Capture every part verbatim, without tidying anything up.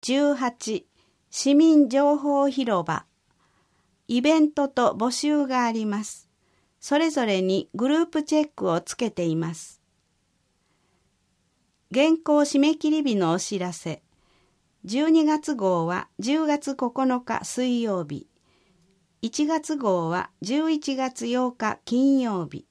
じゅうはち市民情報広場。イベントと募集があります。それぞれにグループチェックをつけています。原稿締め切り日のお知らせ。じゅうにがつ号はじゅうがつここのか水曜日。いちがつ号はじゅういちがつようか金曜日。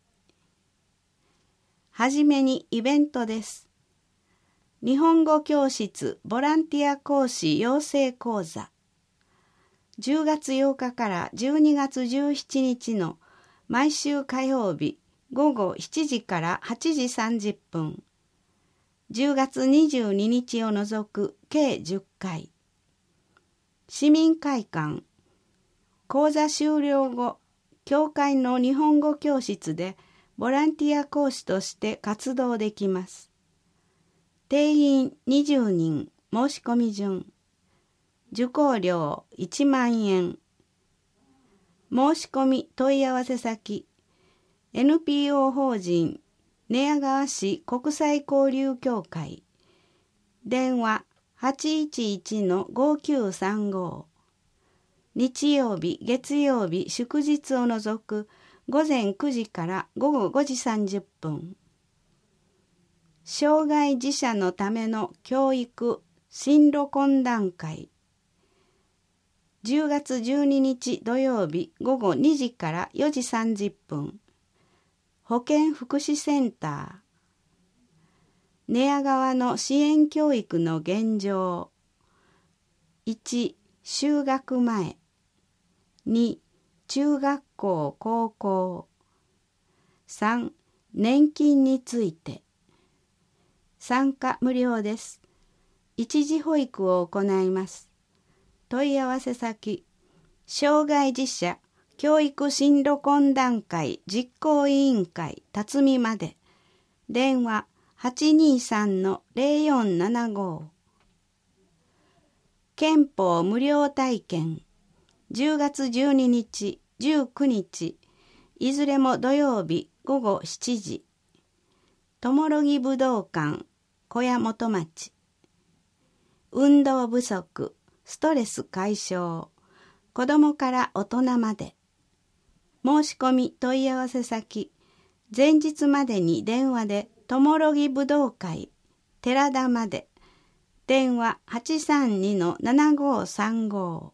はじめにイベントです。日本語教室ボランティア講師養成講座。じゅうがつようかからじゅうにがつじゅうしちにちの毎週火曜日ごごしちじからはちじさんじゅっぷん。じゅうがつにじゅうににちを除く計じゅっかい。市民会館。講座終了後、教会の日本語教室でボランティア講師として活動できます。定員にじゅうにん、申し込み順。受講料いちまんえん。申し込み問い合わせ先。エヌピーオー 法人寝屋川市国際交流協会。電話 はちいちいちのごきゅうさんご。日曜日、月曜日、祝日を除くごぜんくじからごごごじさんじゅっぷん。障害児者のための教育進路懇談会。じゅうがつじゅうににち土曜日ごごにじからよじさんじゅっぷん。保健福祉センター。寝屋川の支援教育の現状。いち、就学前。に、中学校高校。さん、年金について。参加無料です。一時保育を行います。問い合わせ先、障害児者教育進路懇談会実行委員会辰巳まで。電話 はちにさんのぜろよんななご。憲法無料体験。じゅうがつじゅうににち、じゅうくにち、いずれも土曜日ごごしちじ。ともろぎ武道館、小屋元町。運動不足、ストレス解消、子どもから大人まで。申し込み問い合わせ先、前日までに電話でともろぎ武道会、寺田まで。電話 はちさんにのななごさんご。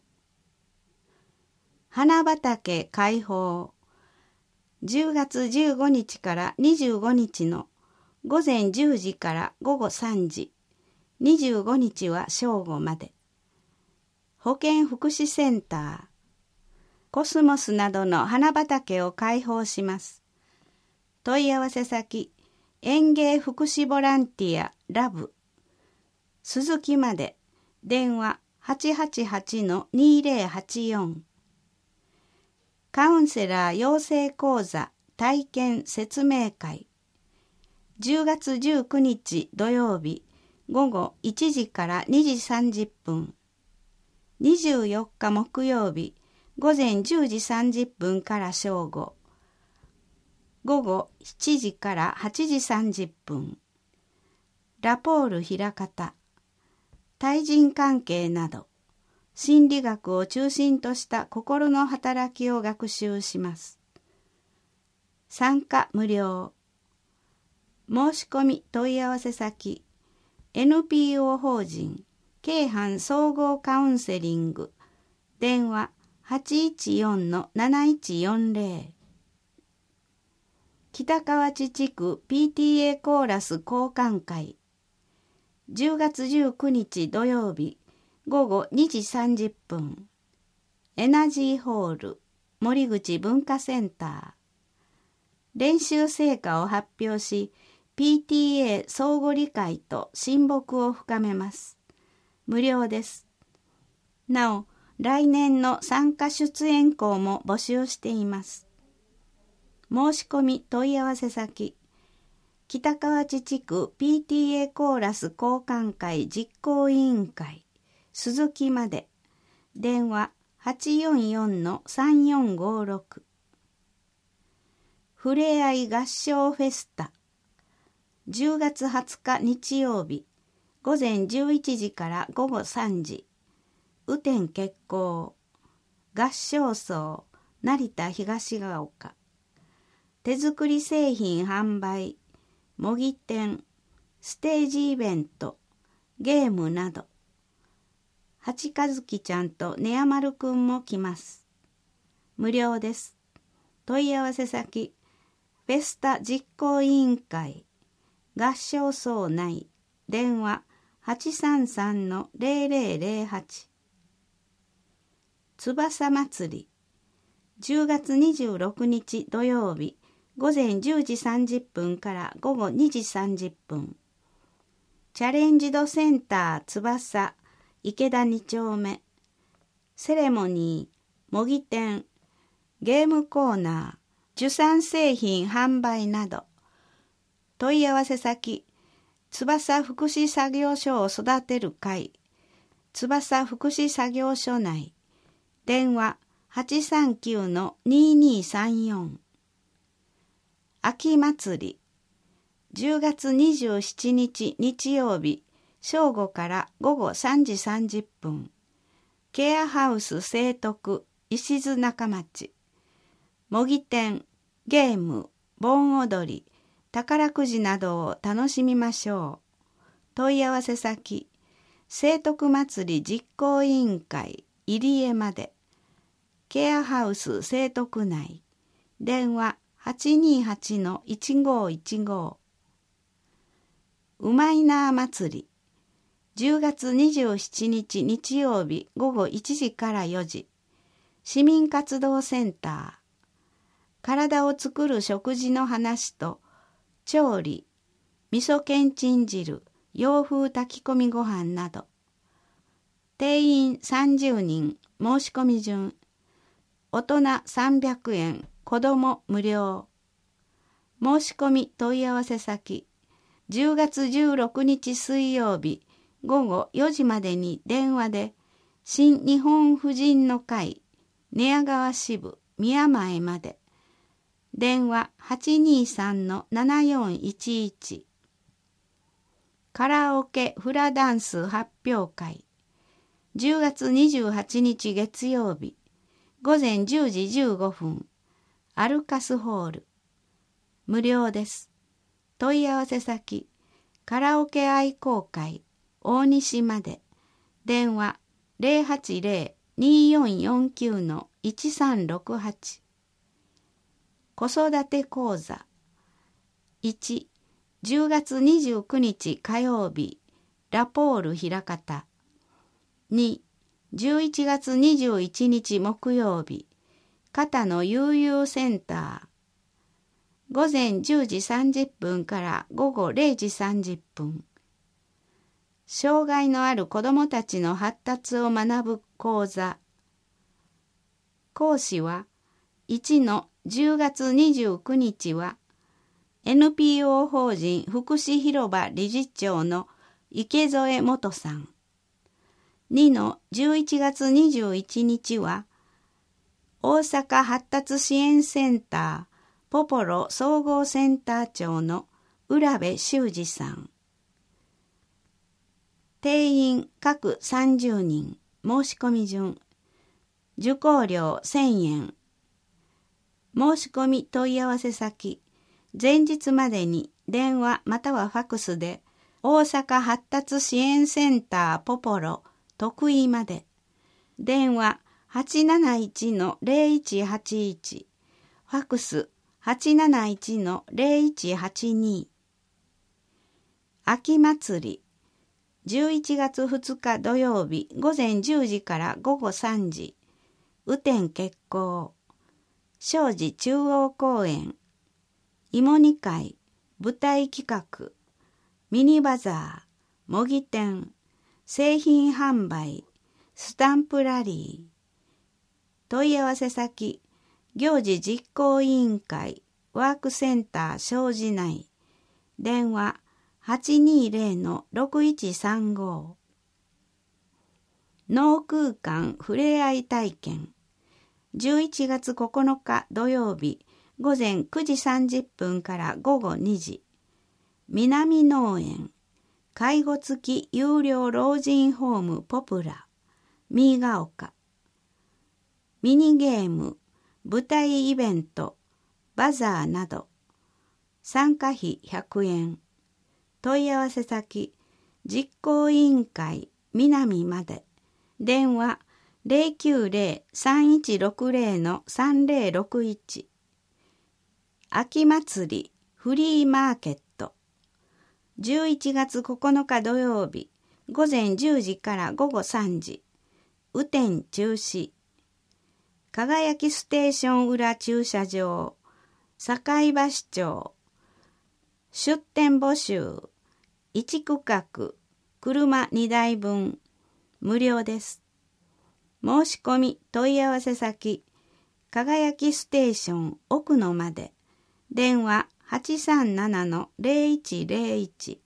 花畑開放。じゅうがつじゅうごにちからにじゅうごにちのごぜんじゅうじからごごさんじ。にじゅうごにちは正午まで。保健福祉センター。コスモスなどの花畑を開放します。問い合わせ先、園芸福祉ボランティアラブ。鈴木まで。電話 はちはちはちのにぜろはちよん。カウンセラー養成講座体験説明会。じゅうがつじゅうくにち土曜日ごごいちじからにじさんじゅっぷん。にじゅうよっか木曜日ごぜんじゅうじさんじゅっぷんから正午。ごごしちじからはちじさんじゅっぷん。ラポール枚方。対人関係など。心理学を中心とした心の働きを学習します。参加無料。申し込み問い合わせ先、エヌピーオー 法人京阪総合カウンセリング。電話 はちいちよんのなないちよんぜろ。北河内地区 ピーティーエー コーラス交換会。じゅうがつじゅうくにち土曜日ごごにじさんじゅっぷん。エナジーホール森口文化センター。練習成果を発表し、ピーティーエー 相互理解と親睦を深めます。無料です。なお、来年の参加出演校も募集しています。申し込み問い合わせ先、北河内地区 ピーティーエー コーラス交換会実行委員会鈴木まで。電話 はちよんよんのさんよんごろく。ふれあい合唱フェスタ。じゅうがつはつか日曜日午前じゅういちじから午後さんじ、雨天決行、合唱荘、成田東が丘、手作り製品販売、模擬店、ステージイベント、ゲームなど。八和樹ちゃんとねやまるくんも来ます。無料です。問い合わせ先、フェスタ実行委員会、合唱荘内、電話 はちさんさんのゼロゼロゼロはち。翼祭り、じゅうがつにじゅうろくにち土曜日、午前じゅうじさんじゅっぷんから午後にじさんじゅっぷん。チャレンジドセンター翼、池田にちょうめ。セレモニー、模擬店、ゲームコーナー、受産製品販売など。問い合わせ先、翼福祉作業所を育てる会、翼福祉作業所内、電話 はちさんきゅうのににさんよん。秋祭り、じゅうがつにじゅうしちにち日曜日、正午から午後さんじさんじゅっぷん。ケアハウス聖徳、石津中町。模擬店、ゲーム、盆踊り、宝くじなどを楽しみましょう。問い合わせ先、聖徳祭り実行委員会、入江まで。ケアハウス聖徳内。電話 はちにはちのいちごいちご。うまいなあ祭り。じゅうがつにじゅうしちにち日曜日午後いちじからよじ。市民活動センター。体を作る食事の話と、調理、味噌けんちん汁、洋風炊き込みご飯など。定員さんじゅうにん、申し込み順。大人さんびゃくえん、子ども無料。申し込み問い合わせ先、じゅうがつじゅうろくにち水曜日午後よじまでに電話で、新日本婦人の会、寝屋川支部宮前まで。電話 はちにさんのななよんいちいち。カラオケフラダンス発表会。じゅうがつにじゅうはちにち月曜日、午前じゅうじじゅうごふん。アルカスホール。無料です。問い合わせ先、カラオケ愛好会、大西まで。電話ゼロはちゼロ によんよんきゅうのいちさんろくはち。子育て講座。いち、じゅうがつにじゅうくにち火曜日、ラポール枚方。に、じゅういちがつにじゅういちにち木曜日、片野悠々センター。午前じゅうじさんじゅっぷんから午後れいじさんじゅっぷん。障害のある子どもたちの発達を学ぶ講座。講師はいちのじゅうがつにじゅうくにちは エヌピーオー 法人福祉広場理事長の池添元さん。にのじゅういちがつにじゅういちにちは大阪発達支援センターポポロ総合センター長の浦部修二さん。定員各さんじゅうにん、申し込み順。受講料せんえん。申し込み問い合わせ先、前日までに電話またはファクスで大阪発達支援センターポポロ徳井まで。電話 はちなないちのゼロいちはちいち。ファクス はちなないちのゼロいちはちに。秋祭り。じゅういちがつふつか土曜日午前じゅうじから午後さんじ。雨天決行。庄司中央公園。芋煮会。舞台企画。ミニバザー。模擬店。製品販売。スタンプラリー。問い合わせ先、行事実行委員会ワークセンター庄司内。電話 はちにゼロのろくいちさんご。脳空間ふれあい体験。じゅういちがつここのか土曜日午前くじさんじゅっぷんから午後にじ。南農園介護付き有料老人ホームポプラ、新ヶ丘。ミニゲーム、舞台イベント、バザーなど。参加費ひゃくえん。問い合わせ先、実行委員会南まで。電話 ゼロきゅうゼロ さんいちろくゼロ のさんゼロろくいち。秋祭りフリーマーケット。じゅういちがつここのか土曜日、午前じゅうじから午後さんじ。雨天中止。輝きステーション裏駐車場、堺橋町。出店募集、いち区画、車にだいぶん、無料です。申し込み問い合わせ先、輝きステーション奥野まで。電話 はちさんななのゼロいちゼロいち。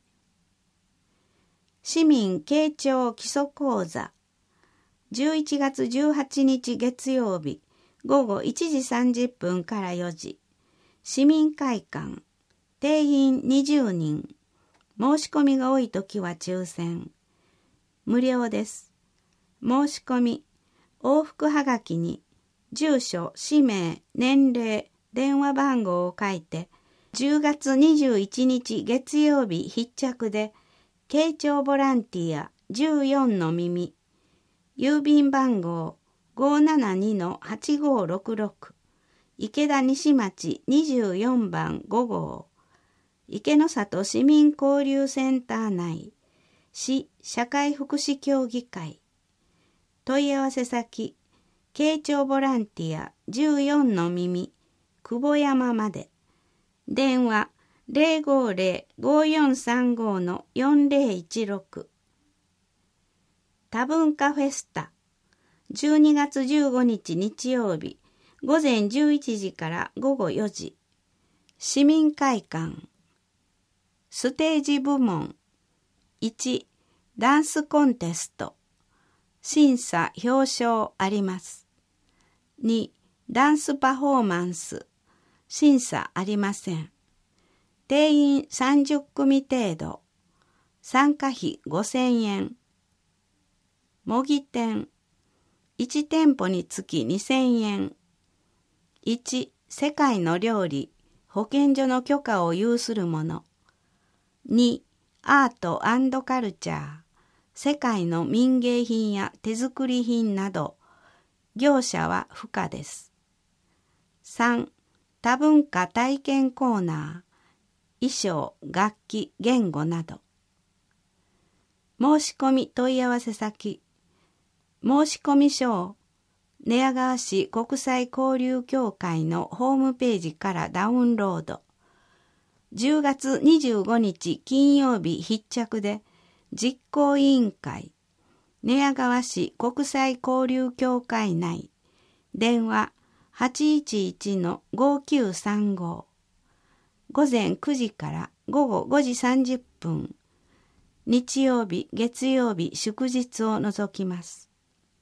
市民傾聴基礎講座。じゅういちがつじゅうはちにち月曜日、午後いちじさんじゅっぷんからよじ。市民会館。定員にじゅうにん。申し込みが多いときは抽選。無料です。申し込み、往復はがきに、住所、氏名、年齢、電話番号を書いて、じゅうがつにじゅういちにち月曜日必着で、傾聴ボランティアじゅうよんの耳、郵便番号 ごーななにのはちごーろくろく、池田西町にじゅうよんばんごごう、池の里市民交流センター内、市社会福祉協議会。問い合わせ先、傾聴ボランティアじゅうよんの耳、久保山まで。電話ゼロごーゼロ ごーよんさんごのよんゼロいちろく。多文化フェスタ。じゅうにがつじゅうごにち日曜日、午前じゅういちじから午後よじ。市民会館。ステージ部門。いち、ダンスコンテスト。審査表彰あります。に、ダンスパフォーマンス。審査ありません。定員さんじゅっくみ程度。参加費ごせんえん。模擬店。いち店舗につきにせんえん。いち、世界の料理、保健所の許可を有するもの。に、アート&カルチャー、世界の民芸品や手作り品など、業者は不可です。さん、多文化体験コーナー、衣装、楽器、言語など。申し込み問い合わせ先、申し込み書を寝屋川市国際交流協会のホームページからダウンロード。じゅうがつにじゅうごにち金曜日必着で、実行委員会、寝屋川市国際交流協会内、電話 はちいちいちのごきゅうさんご、午前くじから午後ごじさんじゅっぷん、日曜日、月曜日、祝日を除きます。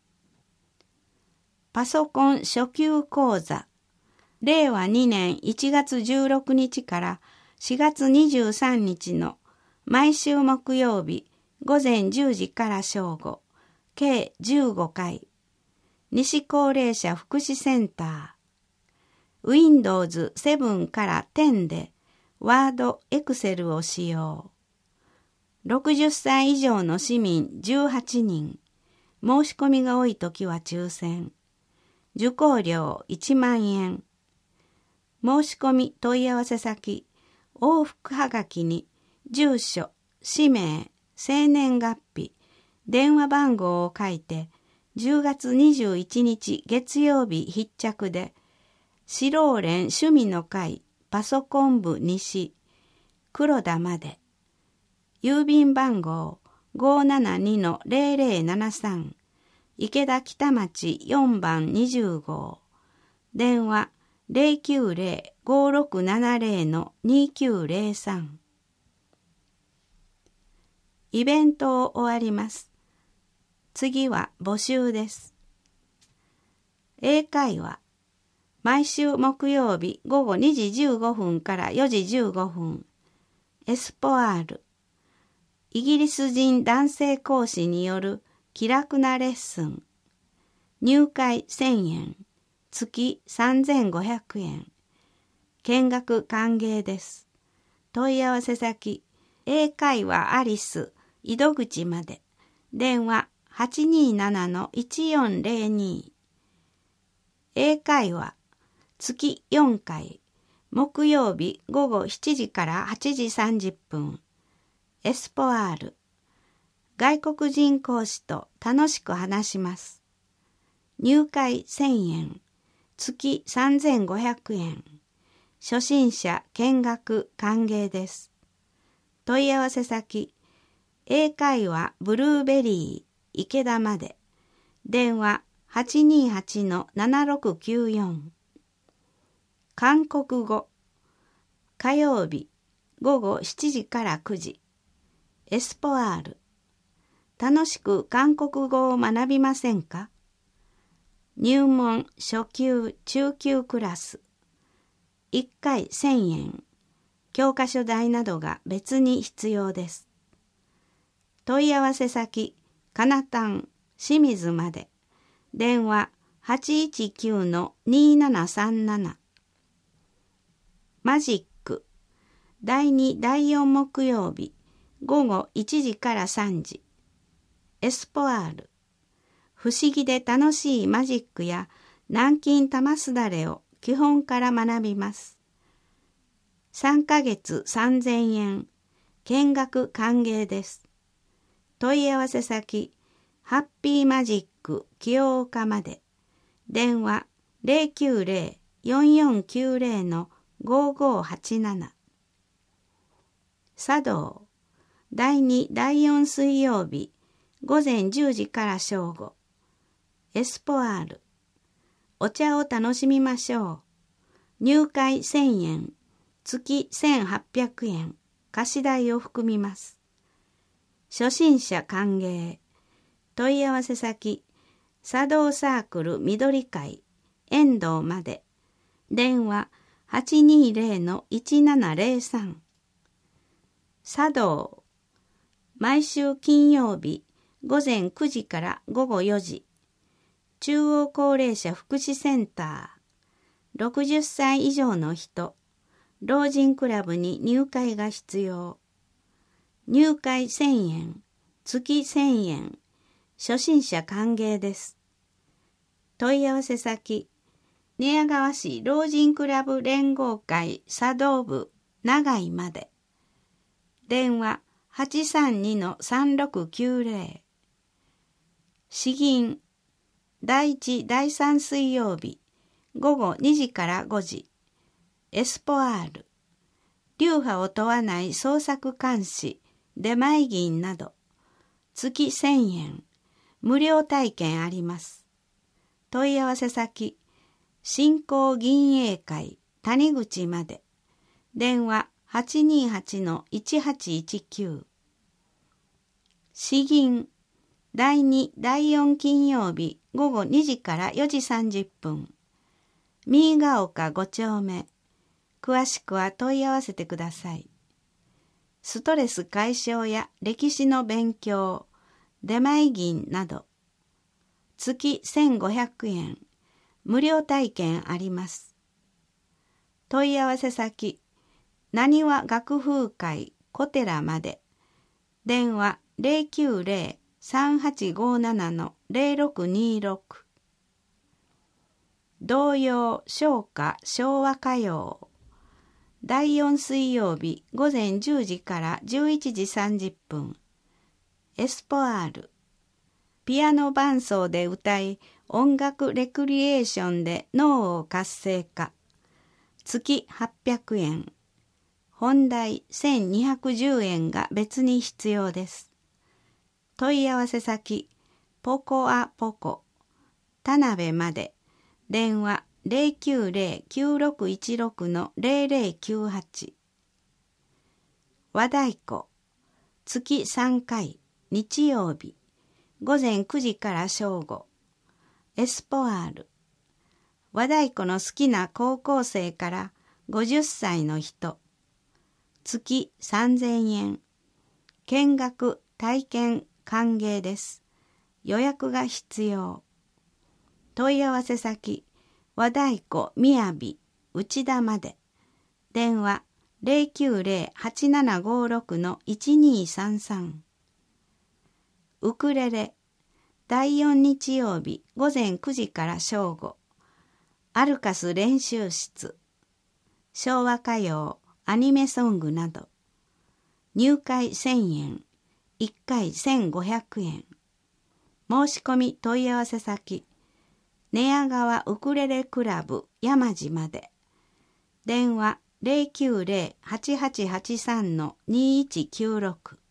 パソコン初級講座、れいわにねんいちがつじゅうろくにちからしがつにじゅうさんにちの毎週木曜日午前じゅうじから正午、計じゅうごかい、西高齢者福祉センター、Windows セブンからじゅうで Word、Excel を使用。ろくじゅっさい以上の市民じゅうはちにん、申し込みが多いときは抽選。受講料いちまんえん。申し込み問い合わせ先、往復はがきに住所、氏名、生年月日、電話番号を書いて、じゅうがつにじゅういちにち月曜日必着で、四郎連趣味の会パソコン部西、黒田まで。郵便番号 ごーななにのゼロゼロななさん、池田北町よんばんにじゅうごう、電話ゼロきゅうゼロ ごーろくななゼロのにきゅうゼロさん。イベントを終わります。次は募集です。英会話、毎週木曜日午後にじじゅうごふんからよじじゅうごふん、エスポアール。 イギリス人男性講師による気楽なレッスン。入会せんえん、月さんぜんごひゃくえん。見学歓迎です。問い合わせ先、英会話アリス井戸口まで。電話 はちにーななのいちよんぜろに。英会話、月よんかい、木曜日午後しちじからはちじさんじゅっぷん。エスポアール、外国人講師と楽しく話します。入会せんえん、月さんぜんごひゃくえん。初心者見学歓迎です。問い合わせ先、英会話ブルーベリー池田まで。電話 はちにーはちのななろくきゅうよん。韓国語、火曜日午後しちじからくじ。エスポアール、楽しく韓国語を学びませんか？入門初級中級クラス。いっかいせんえん。教科書代などが別に必要です。問い合わせ先、かなたん清水まで。電話 はちいちきゅうのにーななさんなな。マジック、だいにだいよん木曜日午後いちじからさんじ。エスポアール、不思議で楽しいマジックや南京玉すだれを基本から学びます。さんかげつさんぜんえん。見学歓迎です。問い合わせ先、ハッピーマジック清岡まで。電話 ゼロきゅうゼロ よんよんきゅうゼロのごごはちなな。茶道、だいにだいよん水曜日午前じゅうじから正午。エスポアール、お茶を楽しみましょう。入会せんえん、月せんはっぴゃくえん。貸し代を含みます。初心者歓迎。問い合わせ先、茶道サークル緑会遠藤まで。電話 はちにーぜろのいちななぜろさん。茶道、毎週金曜日午前くじからごごよじ。中央高齢者福祉センター。ろくじゅっさい以上の人、老人クラブに入会が必要。入会せんえん、月せんえん。初心者歓迎です。問い合わせ先、寝屋川市老人クラブ連合会茶道部長井まで。電話 はちさんにのさんろくきゅうゼロ。詩吟、だいいちだいさん水曜日午後にじからごじ。エスポアール、流派を問わない創作監視出前銀など月せんえん。無料体験あります。問い合わせ先、新興銀英会谷口まで。電話 はちにーはちのいちはちいちきゅう。詩吟、だいにだいよん金曜日午後にじからよじさんじゅっぷん。三ヶ丘ご丁目。詳しくは問い合わせてください。ストレス解消や歴史の勉強、出前銀など月せんごひゃくえん。無料体験あります。問い合わせ先、なにわ学風会小寺まで。電話 ゼロきゅうゼロ さんはちごななのゼロろくにろく。童謡唱歌昭和歌謡。だいよん水曜日午前じゅうじからじゅういちじさんじゅっぷん。エスポアール、ピアノ伴奏で歌い、音楽レクリエーションで脳を活性化。月はっぴゃくえん。本代せんにひゃくじゅうえんが別に必要です。問い合わせ先、ポコアポコ田辺まで。電話 ゼロきゅうゼロ きゅうろくいちろくのゼロゼロきゅうはち。和太鼓、月さんかい日曜日午前くじから正午。エスポアール、和太鼓の好きな高校生からごじゅっさいの人。月さんぜんえん。 見学体験歓迎です。予約が必要。問い合わせ先、和太鼓みやび内田まで。電話 ゼロきゅうゼロ はちななごろく いちにさんさん。ウクレレ、だいよん日曜日午前くじから正午。アルカス練習室。昭和歌謡、アニメソングなど。入会せんえん、いっかいせんごひゃくえん。申し込み問い合わせ先、寝屋川ウクレレクラブ山路まで。電話 ゼロきゅうゼロ はちはちはちさん にいちきゅうろく。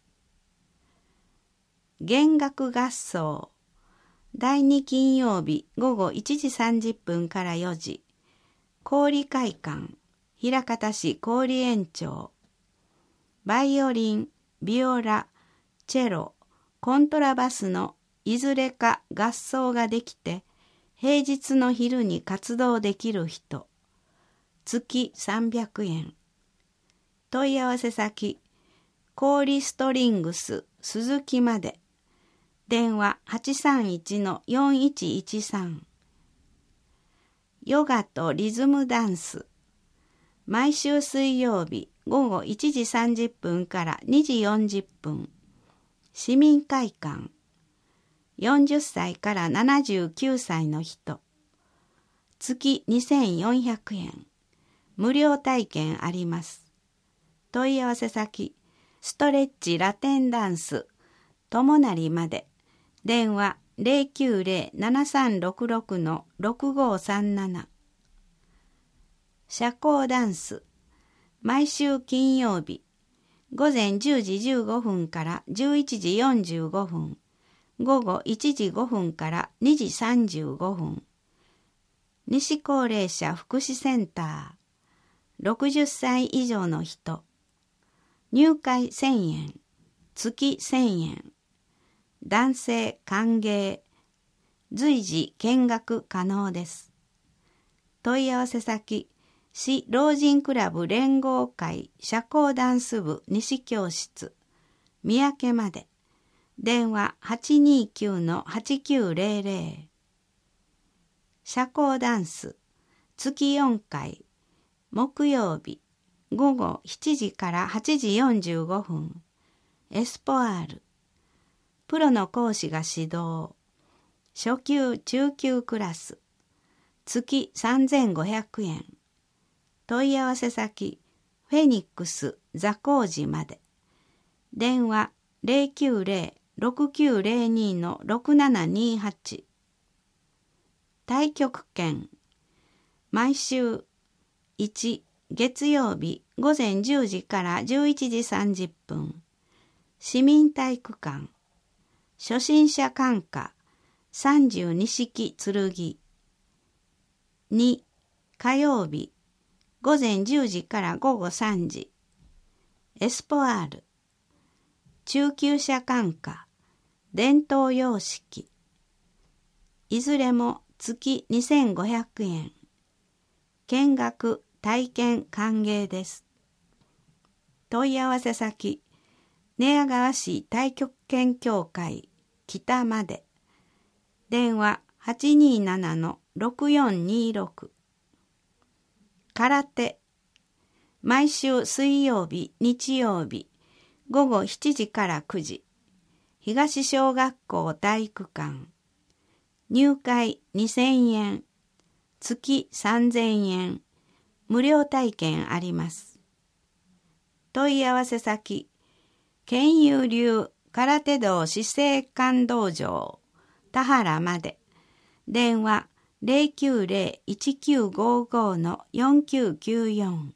弦楽合奏。だいに金曜日午後いちじさんじゅっぷんからよじ。氷会館、枚方市氷園町。バイオリン、ビオラ、チェロ、コントラバスのいずれか合奏ができて、平日の昼に活動できる人。月さんびゃくえん。問い合わせ先、氷ストリングス鈴木まで。電話 はちさんいちのよんいちいちさん。ヨガとリズムダンス。毎週水曜日午後いちじさんじゅっぷんからにじよんじゅっぷん。市民会館。よんじゅっさいからななじゅうきゅうさいの人。月にせんよんひゃくえん。無料体験あります。問い合わせ先、ストレッチラテンダンス、友成まで。電話 ゼロきゅうゼロ ななさんろくろく ろくごさんなな。社交ダンス。毎週金曜日、午前じゅうじじゅうごふんからじゅういちじよんじゅうごふん、午後いちじごふんからにじさんじゅうごふん。西高齢者福祉センター。ろくじゅっさい以上の人。入会せんえん、月せんえん。男性歓迎。随時見学可能です。問い合わせ先、市老人クラブ連合会社交ダンス部西教室、三宅まで。電話 はちにきゅうのはちきゅうゼロゼロ。社交ダンス、月よんかい、木曜日、午後しちじからはちじよんじゅうごふん。エスポアール。プロの講師が指導。初級中級クラス。月さんぜんごひゃくえん。問い合わせ先、フェニックス座高寺まで。電話 ゼロきゅうゼロ ろくきゅうゼロにのろくななにはち。太極拳。毎週いち月曜日午前じゅうじからじゅういちじさんじゅっぷん。市民体育館。初心者歓歌三十二式剣。に火曜日午前じゅうじから午後さんじ。エスポアール。中級者歓歌伝統様式。いずれも月にせんごひゃくえん。見学体験歓迎です。問い合わせ先、寝屋川市太極拳協会北まで。電話 はちにーななのろくよんにーろく。空手。毎週水曜日日曜日午後しちじからくじ。東小学校体育館。入会にせんえん。月さんぜんえん。無料体験あります。問い合わせ先、県有流空手道姿勢館道場田原まで。電話 ゼロきゅうゼロ いちきゅうごごのよんきゅうきゅうよん。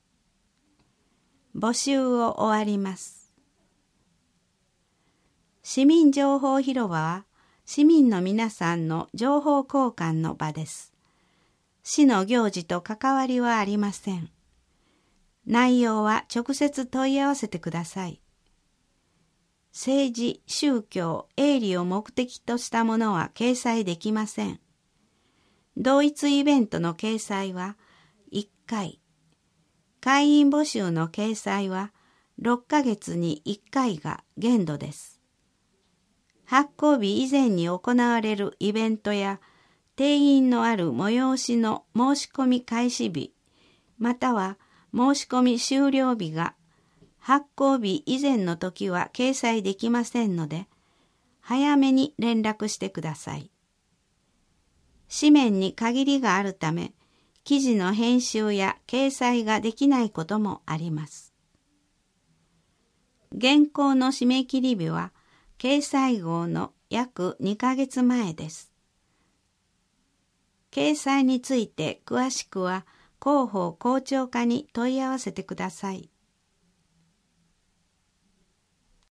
募集を終わります。市民情報広場は市民の皆さんの情報交換の場です。市の行事と関わりはありません。内容は直接問い合わせてください。政治、宗教、営利を目的としたものは掲載できません。同一イベントの掲載はいっかい。会員募集の掲載はろっかげつにいっかいが限度です。発行日以前に行われるイベントや定員のある催しの申し込み開始日、または申し込み終了日が発行日以前の時は掲載できませんので、早めに連絡してください。紙面に限りがあるため、記事の編集や掲載ができないこともあります。原稿の締め切り日は、掲載号の約にかげつまえです。掲載について詳しくは、広報校長課に問い合わせてください。